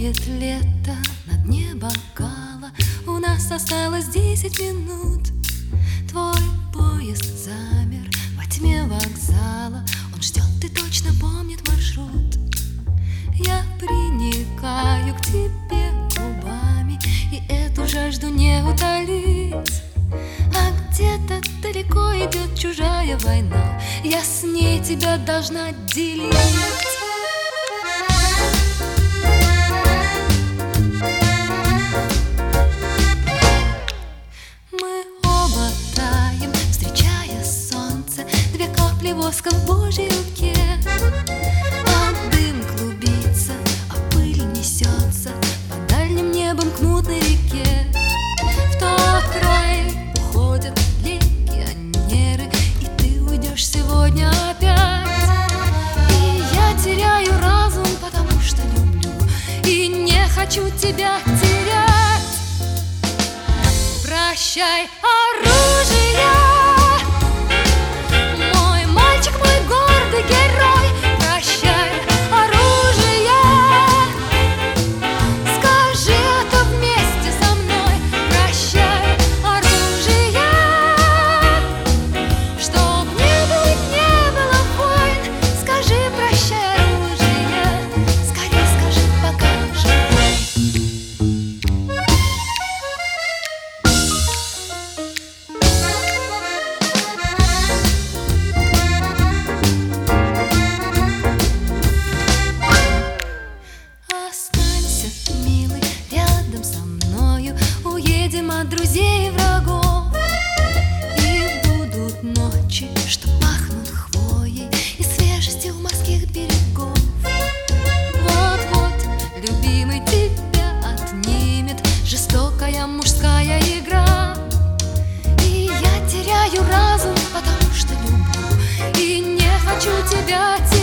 Тает лето на дне бокала, у нас осталось 10 минут. Твой поезд замер во тьме вокзала, он ждет и точно помнит маршрут. Я приникаю к тебе губами, и эту жажду не утолить. А где-то далеко идет чужая война, я с ней тебя должна делить. Воска в Божьей руке, а дым клубится, а пыль несется по дальним небом к мутной реке. В тот край уходят легионеры, и ты уйдешь сегодня опять. И я теряю разум, потому что люблю и не хочу тебя терять. Прощай, оружие! Уедем от друзей и врагов, и будут ночи, что пахнут хвоей и свежестью морских берегов. Вот-вот любимый тебя отнимет жестокая мужская игра. И я теряю разум, потому что люблю и не хочу тебя терять.